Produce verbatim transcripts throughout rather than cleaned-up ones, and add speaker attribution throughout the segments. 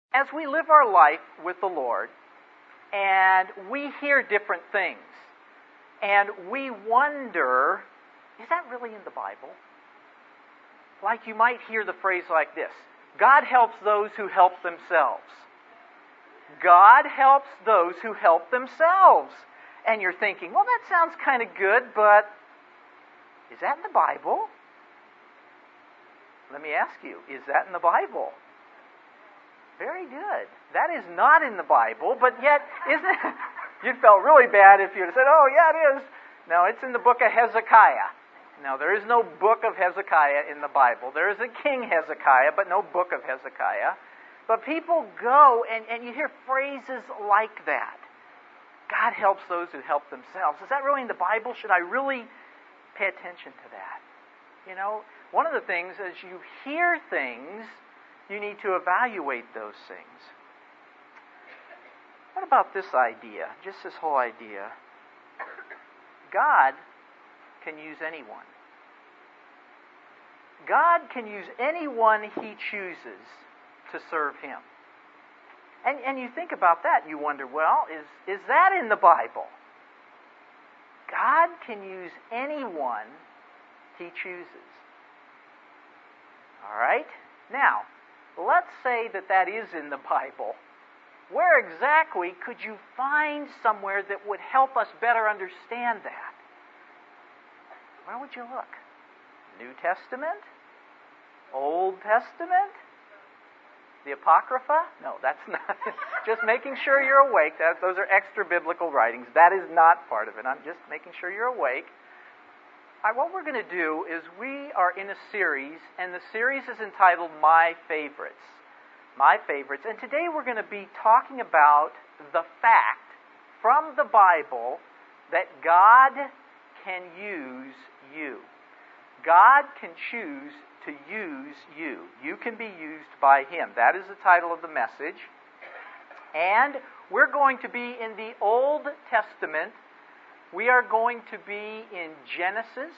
Speaker 1: As we live our life with the Lord, and we hear different things, and we wonder, is that really in the Bible? Like you might hear the phrase like this: God helps those who help themselves. God helps those who help themselves. And you're thinking, well, that sounds kind of good, but is that in the Bible? Let me ask you, is that in the Bible? Very good. That is not in the Bible, but yet, isn't it? You'd felt really bad if you'd have said, oh, yeah, it is. No, it's in the book of Hezekiah. Now, there is no book of Hezekiah in the Bible. There is a king Hezekiah, but no book of Hezekiah. But people go, and, and you hear phrases like that. God helps those who help themselves. Is that really in the Bible? Should I really pay attention to that? You know, one of the things is you hear things, you need to evaluate those things. What about this idea? Just this whole idea. God can use anyone. God can use anyone He chooses to serve Him. And and you think about that, and you wonder, well, is, is that in the Bible? God can use anyone He chooses. All right? Now, let's say that that is in the Bible. Where exactly could you find somewhere that would help us better understand that? Where would you look? New Testament? Old Testament? The Apocrypha? No, that's not. Just making sure you're awake. That, those are extra biblical writings. That is not part of it. I'm just making sure you're awake. All right, what we're going to do is we are in a series, and the series is entitled My Favorites. My Favorites. And today we're going to be talking about the fact from the Bible that God can use you. God can choose to use you. You can be used by Him. That is the title of the message. And we're going to be in the Old Testament. We are going to be in Genesis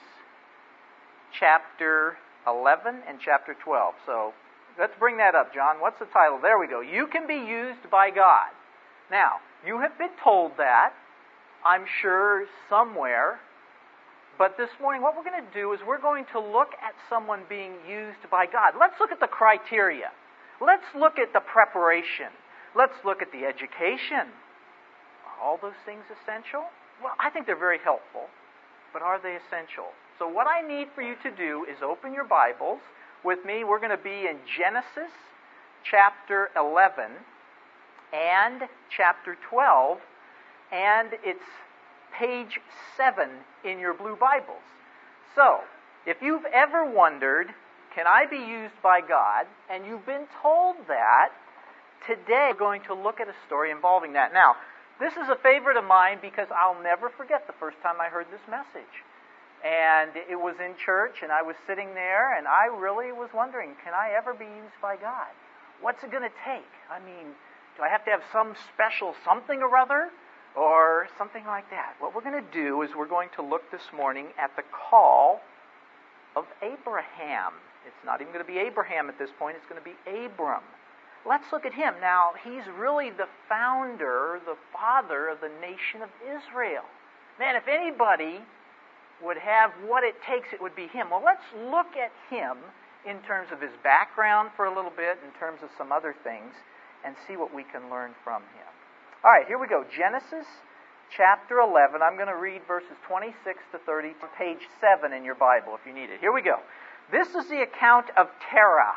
Speaker 1: chapter eleven and chapter twelve. So let's bring that up, John. What's the title? There we go. You can be used by God. Now, you have been told that, I'm sure, somewhere. But this morning, what we're going to do is we're going to look at someone being used by God. Let's look at the criteria. Let's look at the preparation. Let's look at the education. Are all those things essential? Well, I think they're very helpful. But are they essential? So what I need for you to do is open your Bibles with me. We're going to be in Genesis chapter eleven and chapter twelve. And it's page seven in your blue Bibles. So, if you've ever wondered, can I be used by God? And you've been told that, today we're going to look at a story involving that. Now, this is a favorite of mine because I'll never forget the first time I heard this message. And it was in church, and I was sitting there, and I really was wondering, can I ever be used by God? What's it going to take? I mean, do I have to have some special something or other? Or something like that. What we're going to do is we're going to look this morning at the call of Abraham. It's not even going to be Abraham at this point. It's going to be Abram. Let's look at him. Now, he's really the founder, the father of the nation of Israel. Man, if anybody would have what it takes, it would be him. Well, let's look at him in terms of his background for a little bit, in terms of some other things, and see what we can learn from him. All right, here we go. Genesis chapter eleven. I'm going to read verses twenty-six to thirty from page seven in your Bible if you need it. Here we go. This is the account of Terah.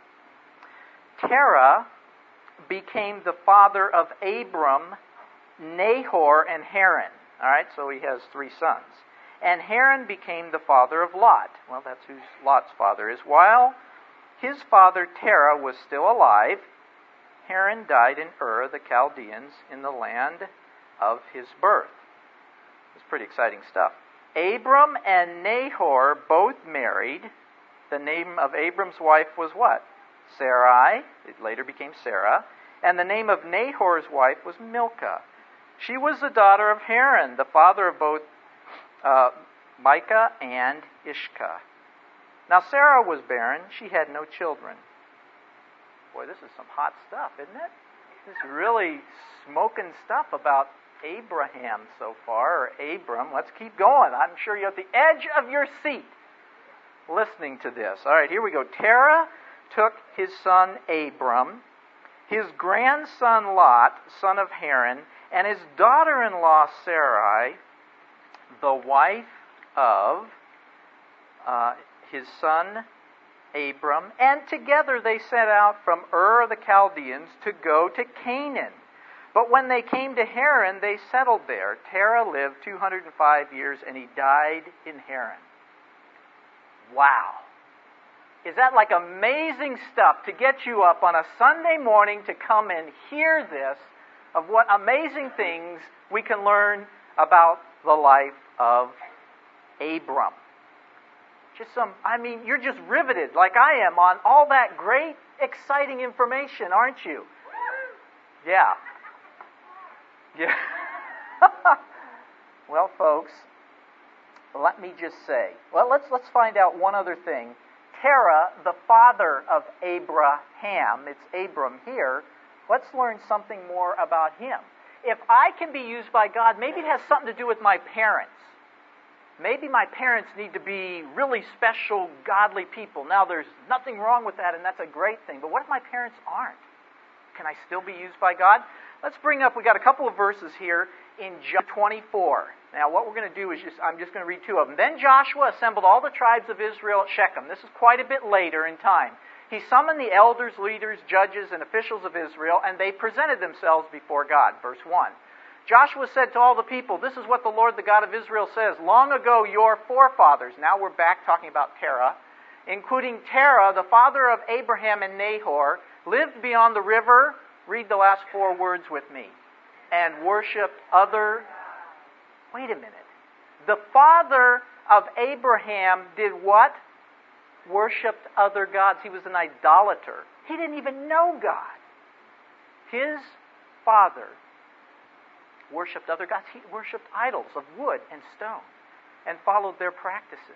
Speaker 1: Terah became the father of Abram, Nahor, and Haran. All right, so he has three sons. And Haran became the father of Lot. Well, that's who Lot's father is. While his father Terah was still alive, Haran died in Ur, the Chaldeans, in the land of his birth. It's pretty exciting stuff. Abram and Nahor both married. The name of Abram's wife was what? Sarai. It later became Sarah. And the name of Nahor's wife was Milcah. She was the daughter of Haran, the father of both uh, Micah and Ishka. Now Sarah was barren. She had no children. Boy, this is some hot stuff, isn't it? This is really smoking stuff about Abraham so far, or Abram. Let's keep going. I'm sure you're at the edge of your seat listening to this. All right, here we go. Terah took his son Abram, his grandson Lot, son of Haran, and his daughter-in-law Sarai, the wife of uh, his son Abram, and together they set out from Ur of the Chaldeans to go to Canaan. But when they came to Haran, they settled there. Terah lived two hundred five years, and he died in Haran. Wow. Is that like amazing stuff to get you up on a Sunday morning to come and hear this, of what amazing things we can learn about the life of Abram? Just some, I mean, you're just riveted like I am on all that great, exciting information, aren't you? Yeah. Yeah. Well, folks, let me just say, well, let's let's find out one other thing. Terah, the father of Abraham, it's Abram here, let's learn something more about him. If I can be used by God, maybe it has something to do with my parents. Maybe my parents need to be really special, godly people. Now, there's nothing wrong with that, and that's a great thing. But what if my parents aren't? Can I still be used by God? Let's bring up, we got a couple of verses here in Joshua twenty-four. Now, what we're going to do is just, I'm just going to read two of them. Then Joshua assembled all the tribes of Israel at Shechem. This is quite a bit later in time. He summoned the elders, leaders, judges, and officials of Israel, and they presented themselves before God. Verse one. Joshua said to all the people, "This is what the Lord, the God of Israel, says. Long ago your forefathers," now we're back talking about Terah, including Terah, the father of Abraham and Nahor, lived beyond the river, read the last four words with me, and worshipped other... Wait a minute. The father of Abraham did what? Worshipped other gods. He was an idolater. He didn't even know God. His father worshipped other gods. He worshipped idols of wood and stone and followed their practices.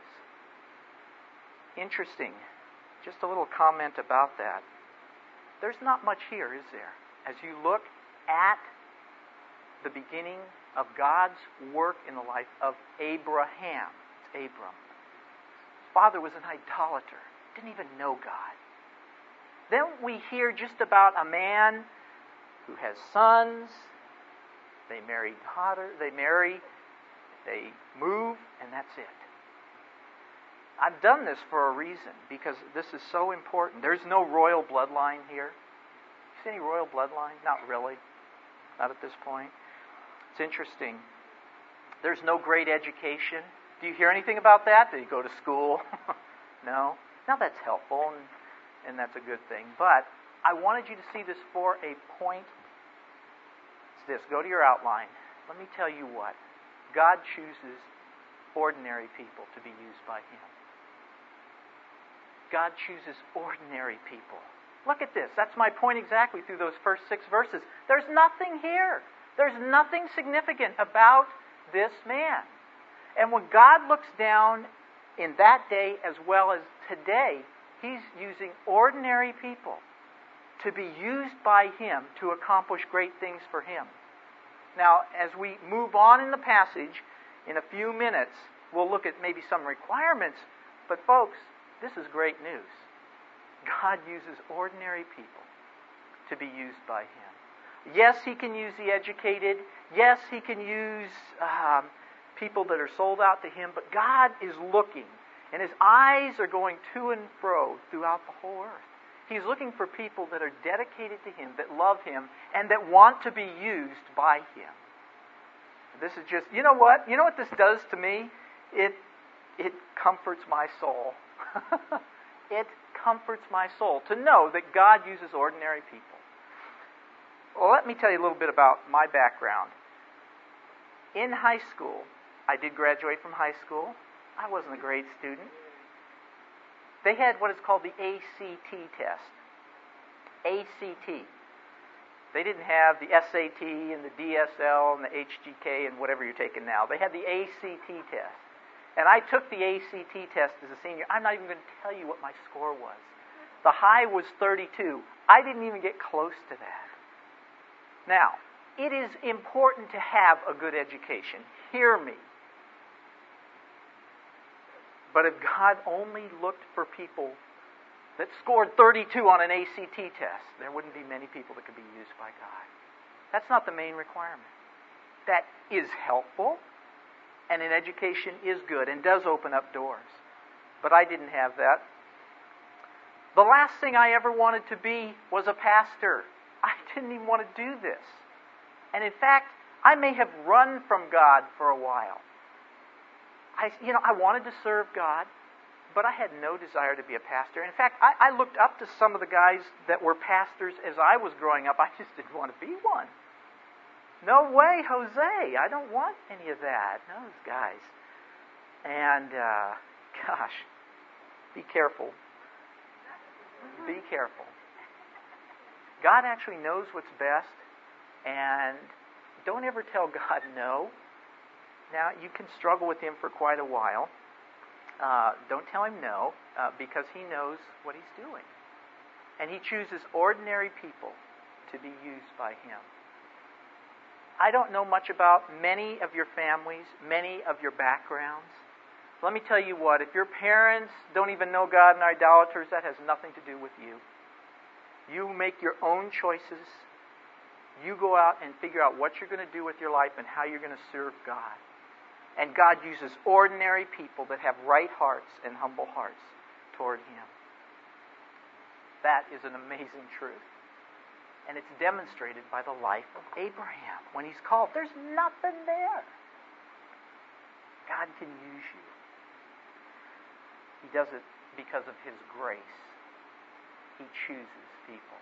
Speaker 1: Interesting. Just a little comment about that. There's not much here, is there? As you look at the beginning of God's work in the life of Abraham. It's Abram. His father was an idolater. Didn't even know God. Then we hear just about a man who has sons. They marry daughter, they marry, they move, and that's it. I've done this for a reason, because this is so important. There's no royal bloodline here. You see any royal bloodline? Not really. Not at this point. It's interesting. There's no great education. Do you hear anything about that? Did you go to school? No? Now that's helpful, and, and that's a good thing. But I wanted you to see this for a point. This. Go to your outline. Let me tell you what. God chooses ordinary people to be used by Him. God chooses ordinary people. Look at this. That's my point exactly through those first six verses. There's nothing here. There's nothing significant about this man. And when God looks down in that day as well as today, He's using ordinary people to be used by Him to accomplish great things for Him. Now, as we move on in the passage, in a few minutes, we'll look at maybe some requirements. But folks, this is great news. God uses ordinary people to be used by Him. Yes, He can use the educated. Yes, He can use um, people that are sold out to Him. But God is looking, and His eyes are going to and fro throughout the whole earth. He's looking for people that are dedicated to Him, that love Him, and that want to be used by Him. This is just, you know what? You know what this does to me? It it comforts my soul. It comforts my soul to know that God uses ordinary people. Well, let me tell you a little bit about my background. In high school, I did graduate from high school. I wasn't a great student. They had what is called the A C T test. A C T. They didn't have the S A T and the D S L and the H G K and whatever you're taking now. They had the A C T test. And I took the A C T test as a senior. I'm not even going to tell you what my score was. The high was thirty-two. I didn't even get close to that. Now, it is important to have a good education. Hear me. But if God only looked for people that scored thirty-two on an A C T test, there wouldn't be many people that could be used by God. That's not the main requirement. That is helpful, and an education is good and does open up doors. But I didn't have that. The last thing I ever wanted to be was a pastor. I didn't even want to do this. And in fact, I may have run from God for a while. I, you know, I wanted to serve God, but I had no desire to be a pastor. In fact, I, I looked up to some of the guys that were pastors as I was growing up. I just didn't want to be one. No way, Jose. I don't want any of that. Those guys. And, uh, gosh, be careful. Be careful. God actually knows what's best, and don't ever tell God no. Now, you can struggle with Him for quite a while. Uh, don't tell Him no, uh, because He knows what He's doing. And He chooses ordinary people to be used by Him. I don't know much about many of your families, many of your backgrounds. Let me tell you what, if your parents don't even know God and are idolaters, that has nothing to do with you. You make your own choices. You go out and figure out what you're going to do with your life and how you're going to serve God. And God uses ordinary people that have right hearts and humble hearts toward Him. That is an amazing truth. And it's demonstrated by the life of Abraham. When he's called, there's nothing there. God can use you. He does it because of His grace. He chooses people.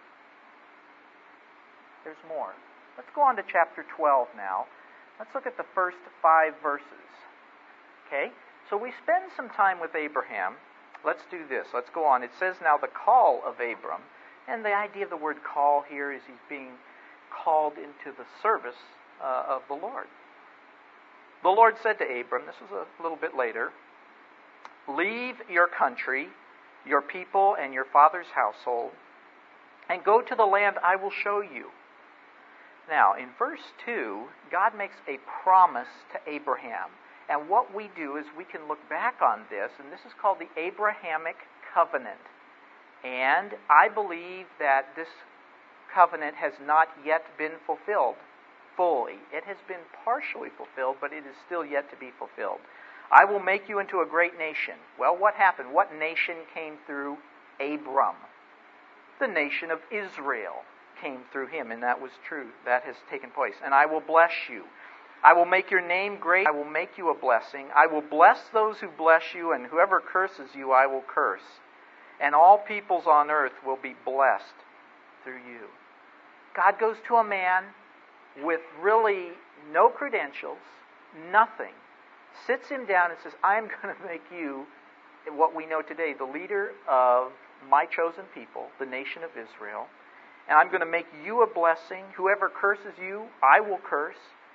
Speaker 1: There's more. Let's go on to chapter twelve now. Let's look at the first five verses. Okay? So we spend some time with Abraham. Let's do this. Let's go on. It says now the call of Abram. And the idea of the word call here is he's being called into the service uh, of the Lord. The Lord said to Abram, this was a little bit later, leave your country, your people, and your father's household, and go to the land I will show you. Now, in verse two, God makes a promise to Abraham. And what we do is we can look back on this, and this is called the Abrahamic covenant. And I believe that this covenant has not yet been fulfilled fully. It has been partially fulfilled, but it is still yet to be fulfilled. I will make you into a great nation. Well, what happened? What nation came through Abram? The nation of Israel came through him, and that was true. That has taken place. And I will bless you. I will make your name great. I will make you a blessing. I will bless those who bless you, and whoever curses you, I will curse. And all peoples on earth will be blessed through you. God goes to a man with really no credentials, nothing, sits him down and says, I'm going to make you, what we know today, the leader of my chosen people, the nation of Israel. And I'm going to make you a blessing. Whoever curses you, I will curse.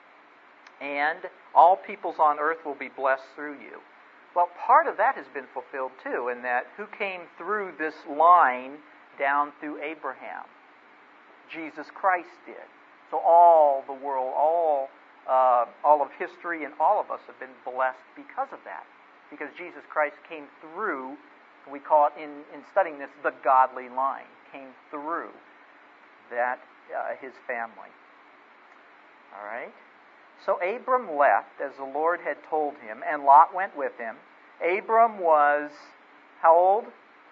Speaker 1: And all peoples on earth will be blessed through you. Well, part of that has been fulfilled too, in that who came through this line down through Abraham? Jesus Christ did. So all the world, all uh, all of history, and all of us have been blessed because of that. Because Jesus Christ came through, we call it in, in studying this, the godly line, came through that uh, his family. All right? So Abram left as the Lord had told him, and Lot went with him. Abram was, how old?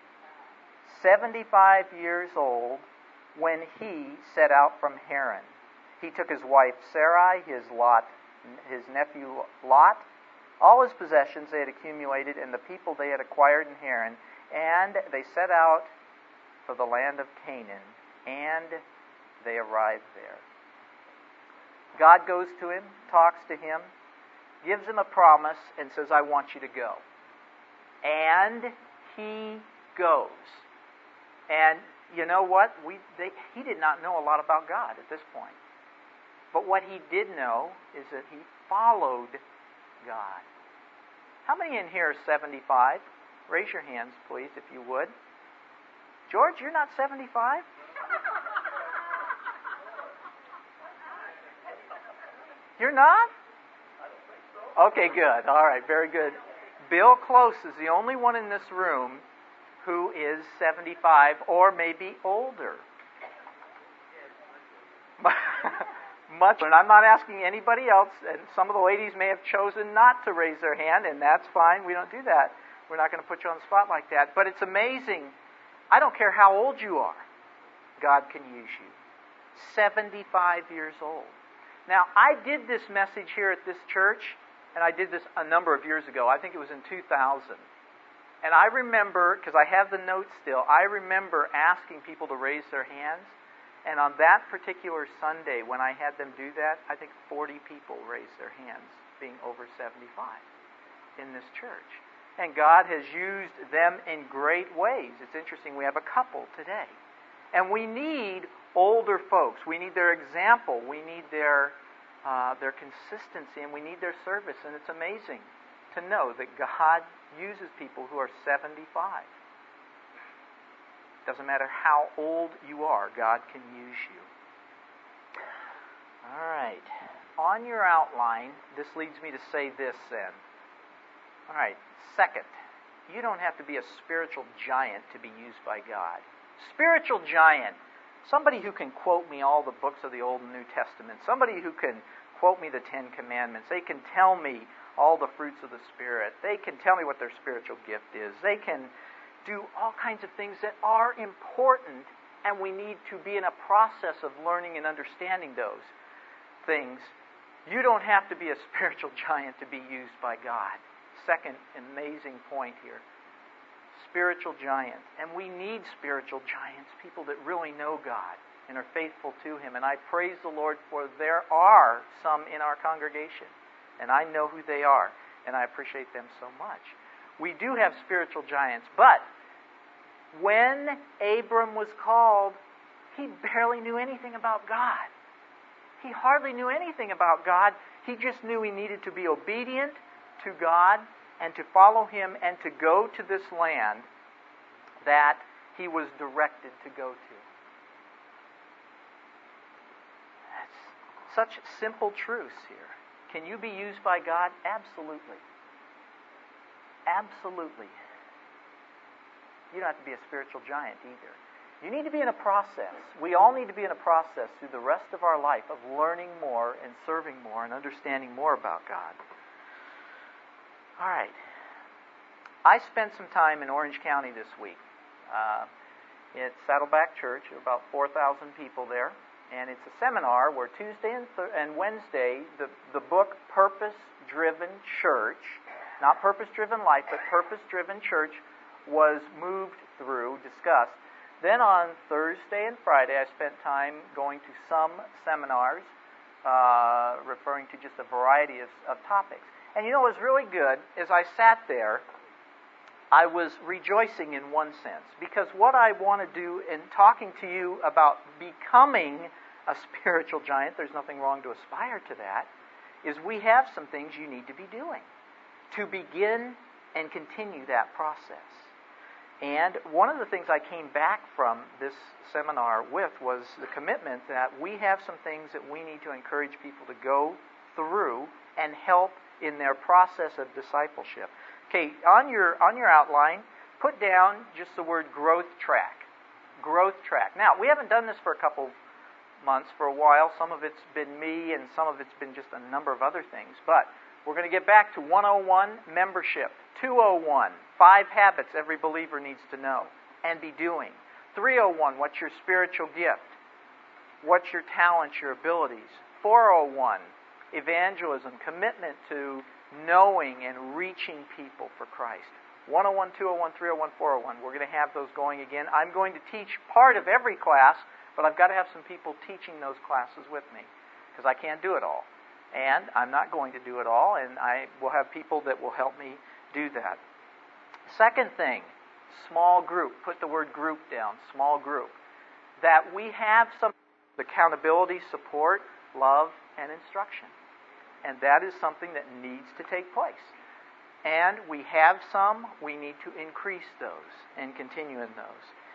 Speaker 1: seventy-five years old when he set out from Haran. He took his wife Sarai, his Lot, his nephew Lot, all his possessions they had accumulated, and the people they had acquired in Haran, and they set out for the land of Canaan, and they arrived there. God goes to him, talks to him, gives him a promise, and says, I want you to go. And he goes. And you know what? We they, he did not know a lot about God at this point. But what he did know is that he followed God. How many in here are seventy-five? Raise your hands, please, if you would. George, you're not seventy-five? You're not? Okay, good. All right, very good. Bill Close is the only one in this room who is seventy-five or maybe older. Much, and I'm not asking anybody else, and some of the ladies may have chosen not to raise their hand, and that's fine. We don't do that. We're not going to put you on the spot like that. But it's amazing. I don't care how old you are. God can use you. seventy-five years old. Now, I did this message here at this church, and I did this a number of years ago. I think it was in two thousand. And I remember, because I have the notes still, I remember asking people to raise their hands. And on that particular Sunday, when I had them do that, I think forty people raised their hands, being over seventy-five in this church. And God has used them in great ways. It's interesting, we have a couple today. And we need older folks. We need their example. We need their uh, their consistency, and we need their service. And it's amazing to know that God uses people who are seventy-five. Doesn't matter how old you are, God can use you. All right. On your outline, this leads me to say this then. All right. Second, you don't have to be a spiritual giant to be used by God. Spiritual giant, somebody who can quote me all the books of the Old and New Testament, somebody who can quote me the Ten Commandments, they can tell me all the fruits of the Spirit, they can tell me what their spiritual gift is, they can do all kinds of things that are important, and we need to be in a process of learning and understanding those things. You don't have to be a spiritual giant to be used by God. Second amazing point here. Spiritual giant. And we need spiritual giants, people that really know God and are faithful to Him. And I praise the Lord for there are some in our congregation. And I know who they are. And I appreciate them so much. We do have spiritual giants, but when Abram was called, he barely knew anything about God. He hardly knew anything about God. He just knew he needed to be obedient to God and to follow Him and to go to this land that he was directed to go to. That's such simple truths here. Can you be used by God? Absolutely. Absolutely. You don't have to be a spiritual giant either. You need to be in a process. We all need to be in a process through the rest of our life of learning more and serving more and understanding more about God. All right. I spent some time in Orange County this week. Uh, it's Saddleback Church, about four thousand people there. And it's a seminar where Tuesday and, th- and Wednesday, the, the book Purpose-Driven Church, not Purpose-Driven Life, but Purpose-Driven Church, was moved through, discussed. Then on Thursday and Friday, I spent time going to some seminars uh, referring to just a variety of, of topics. And you know what was really good is I sat there, I was rejoicing in one sense, because what I want to do in talking to you about becoming a spiritual giant, there's nothing wrong to aspire to that, is we have some things you need to be doing to begin and continue that process. And one of the things I came back from this seminar with was the commitment that we have some things that we need to encourage people to go through and help in their process of discipleship. Okay, on your on your outline, put down just the word growth track. Growth track. Now, we haven't done this for a couple months, for a while. Some of it's been me, and some of it's been just a number of other things. But we're going to get back to one oh one, membership. two oh one, five habits every believer needs to know and be doing. three oh one, what's your spiritual gift? What's your talents, your abilities? four oh one, evangelism, commitment to knowing and reaching people for Christ. one oh one, two oh one, three oh one, four oh one. We're going to have those going again. I'm going to teach part of every class, but I've got to have some people teaching those classes with me because I can't do it all. And I'm not going to do it all, and I will have people that will help me do that. Second thing, small group. Put the word group down, small group. That we have some accountability, support, love, and instruction. And that is something that needs to take place. And we have some, we need to increase those and continue in those.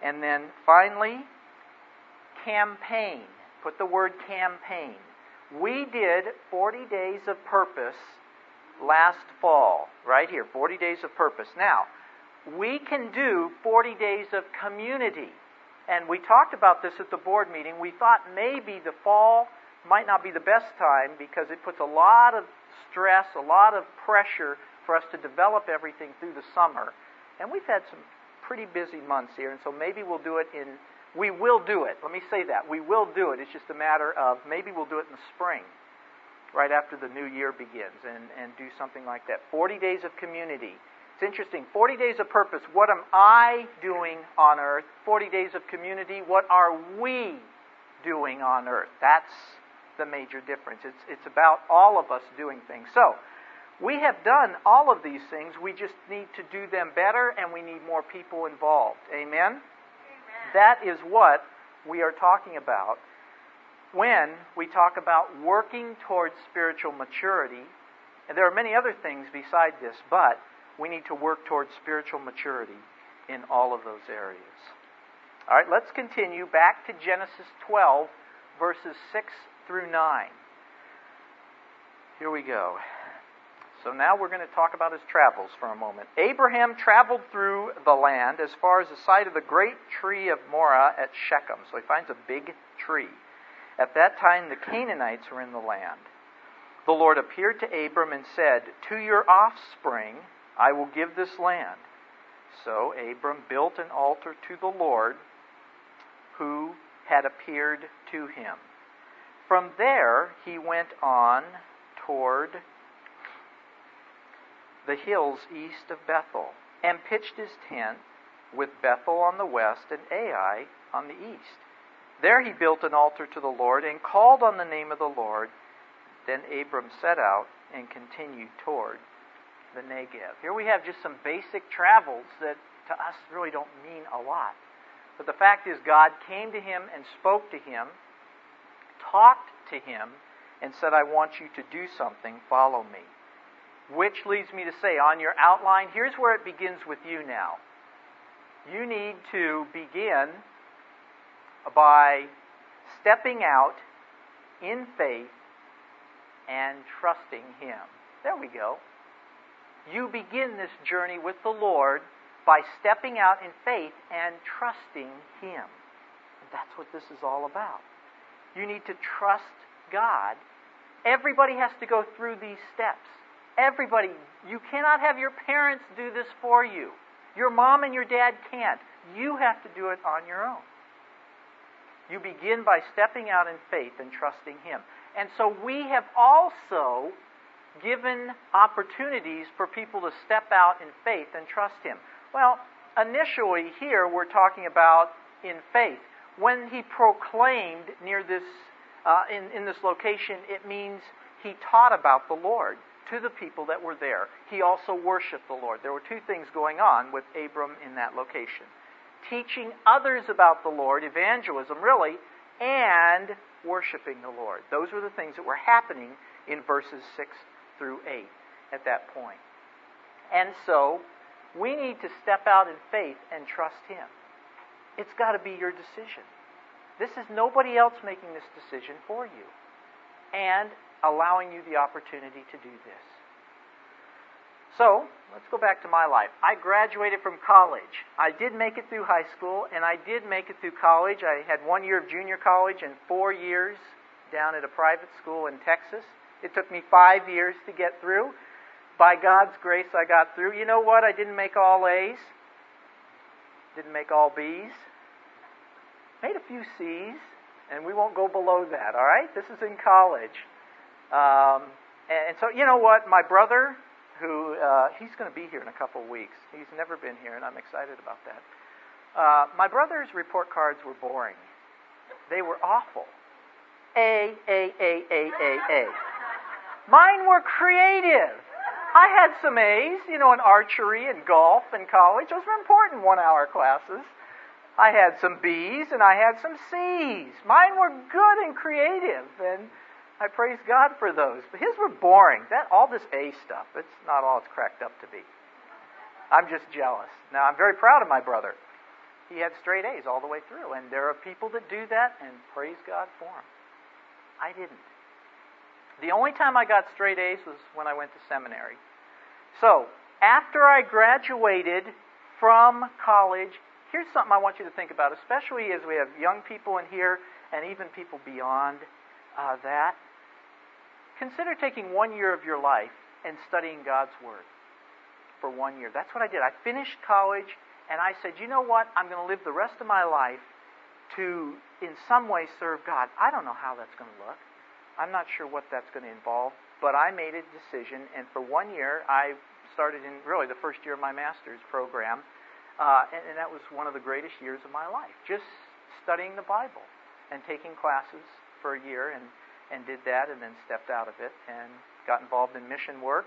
Speaker 1: And then finally, campaign. Put the word campaign. We did forty days of purpose last fall, right here, forty days of purpose. Now, we can do forty days of community. And we talked about this at the board meeting. We thought maybe the fall might not be the best time because it puts a lot of stress, a lot of pressure for us to develop everything through the summer. And we've had some pretty busy months here, and so maybe we'll do it in, we will do it. Let me say that. We will do it. It's just a matter of maybe we'll do it in the spring, right after the new year begins, and, and do something like that. forty days of community. It's interesting. forty days of purpose. What am I doing on earth? forty days of community. What are we doing on earth? That's the major difference. It's, it's about all of us doing things. So, we have done all of these things. We just need to do them better, and we need more people involved. Amen? Amen. That is what we are talking about when we talk about working towards spiritual maturity. And there are many other things beside this, but we need to work towards spiritual maturity in all of those areas. All right, let's continue back to Genesis twelve, verses six through nine. Here we go. So now we're going to talk about his travels for a moment. Abraham traveled through the land as far as the site of the great tree of Moreh at Shechem. So he finds a big tree. At that time, the Canaanites were in the land. The Lord appeared to Abram and said, "To your offspring I will give this land." So Abram built an altar to the Lord who had appeared to him. From there he went on toward the hills east of Bethel, and pitched his tent with Bethel on the west and Ai on the east. There he built an altar to the Lord and called on the name of the Lord. Then Abram set out and continued toward the Negev. Here we have just some basic travels that to us really don't mean a lot. But the fact is, God came to him and spoke to him, talked to him, and said, "I want you to do something, follow me." Which leads me to say, on your outline, here's where it begins with you now. You need to begin by stepping out in faith and trusting him. There we go. You begin this journey with the Lord by stepping out in faith and trusting him. And that's what this is all about. You need to trust God. Everybody has to go through these steps. Everybody. You cannot have your parents do this for you. Your mom and your dad can't. You have to do it on your own. You begin by stepping out in faith and trusting him. And so we have also given opportunities for people to step out in faith and trust him. Well, initially here we're talking about in faith. When he proclaimed near this, uh, in, in this location, it means he taught about the Lord to the people that were there. He also worshiped the Lord. There were two things going on with Abram in that location. Teaching others about the Lord, evangelism really, and worshiping the Lord. Those were the things that were happening in verses six through eight at that point. And so, we need to step out in faith and trust him. It's got to be your decision. This is nobody else making this decision for you. And allowing you the opportunity to do this. So, let's go back to my life. I graduated from college. I did make it through high school, and I did make it through college. I had one year of junior college and four years down at a private school in Texas. It took me five years to get through. By God's grace, I got through. You know what? I didn't make all A's. Didn't make all B's. Made a few C's, and we won't go below that, all right? This is in college. Um, and, and so, you know what? My brother, who, uh, he's going to be here in a couple of weeks. He's never been here, and I'm excited about that. Uh, my brother's report cards were boring. They were awful. A, A, A, A, A, A. Mine were creative. I had some A's, you know, in archery and golf in college. Those were important one-hour classes. I had some B's and I had some C's. Mine were good and creative, and I praise God for those. But his were boring. That all this A stuff, it's not all it's cracked up to be. I'm just jealous. Now, I'm very proud of my brother. he had straight A's all the way through. And there are people that do that, and praise God for them. I didn't. The only time I got straight A's was when I went to seminary. So, after I graduated from college, here's something I want you to think about, especially as we have young people in here and even people beyond uh, that. Consider taking one year of your life and studying God's Word for one year. That's what I did. I finished college, and I said, you know what? I'm going to live the rest of my life to, in some way, serve God. I don't know how that's going to look. I'm not sure what that's going to involve, but I made a decision, and for one year, I started in really the first year of my master's program, uh, and, and that was one of the greatest years of my life, just studying the Bible and taking classes for a year, and, and did that, and then stepped out of it and got involved in mission work.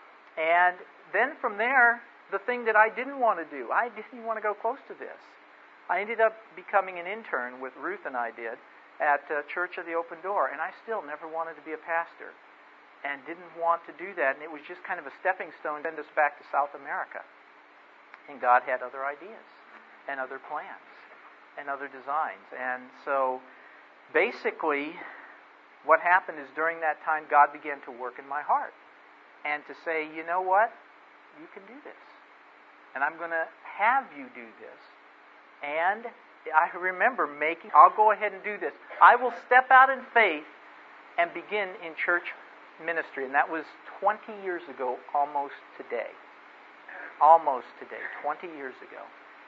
Speaker 1: And then from there, the thing that I didn't want to do, I didn't want to go close to this. I ended up becoming an intern with Ruth and I did at uh, Church of the Open Door, and I still never wanted to be a pastor and didn't want to do that, and it was just kind of a stepping stone to send us back to South America. And God had other ideas and other plans and other designs. And so basically what happened is during that time God began to work in my heart and to say, you know what, you can do this. And I'm going to have you do this. And I remember making, I'll go ahead and do this. I will step out in faith and begin in church ministry. And that was twenty years ago, almost today. Almost today, twenty years ago.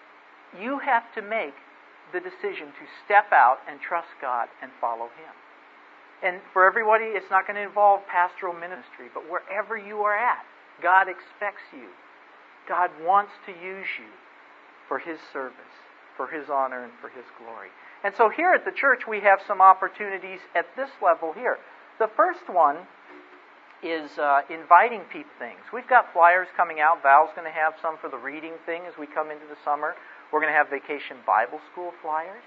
Speaker 1: You have to make the decision to step out and trust God and follow Him. And for everybody, it's not going to involve pastoral ministry, but wherever you are at, God expects you. God wants to use you for His service, for His honor, and for His glory. And so here at the church, we have some opportunities at this level here. The first one is uh, inviting people things. We've got flyers coming out. Val's going to have some for the reading thing as we come into the summer. We're going to have Vacation Bible School flyers.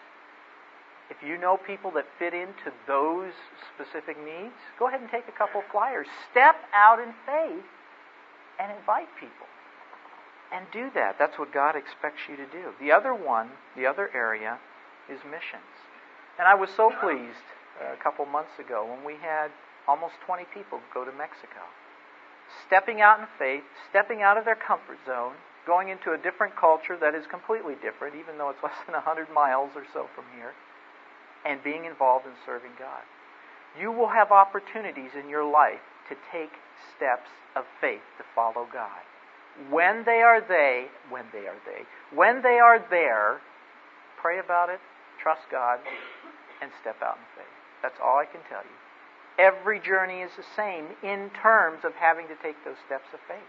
Speaker 1: If you know people that fit into those specific needs, go ahead and take a couple flyers. Step out in faith and invite people. And do that. That's what God expects you to do. The other one, the other area, is missions. And I was so pleased uh, a couple months ago when we had almost twenty people go to Mexico. Stepping out in faith, stepping out of their comfort zone, going into a different culture that is completely different, even though it's less than one hundred miles or so from here, and being involved in serving God. You will have opportunities in your life to take steps of faith to follow God. When they are they, when they are they, when they are there, pray about it, trust God, and step out in faith. That's all I can tell you. Every journey is the same in terms of having to take those steps of faith.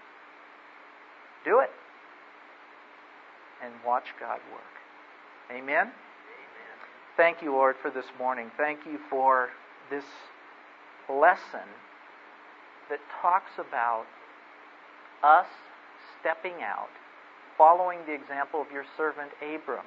Speaker 1: Do it. And watch God work. Amen? Amen. Thank you, Lord, for this morning. Thank you for this lesson that talks about us stepping out, following the example of your servant Abram.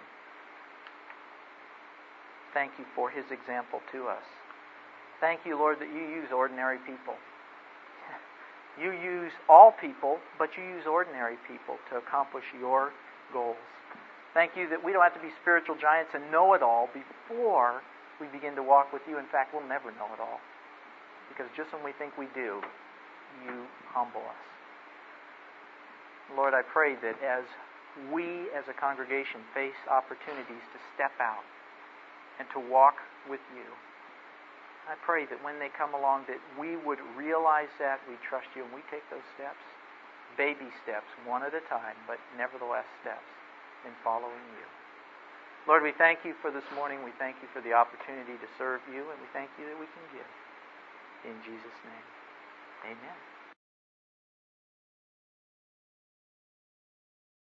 Speaker 1: Thank you for his example to us. Thank you, Lord, that you use ordinary people. You use all people, but you use ordinary people to accomplish your goals. Thank you that we don't have to be spiritual giants and know it all before we begin to walk with you. In fact, we'll never know it all. Because just when we think we do, you humble us. Lord, I pray that as we as a congregation face opportunities to step out and to walk with you, I pray that when they come along that we would realize that, we trust you, and we take those steps, baby steps, one at a time, but nevertheless steps in following you. Lord, we thank you for this morning. We thank you for the opportunity to serve you, and we thank you that we can give. In Jesus' name, amen.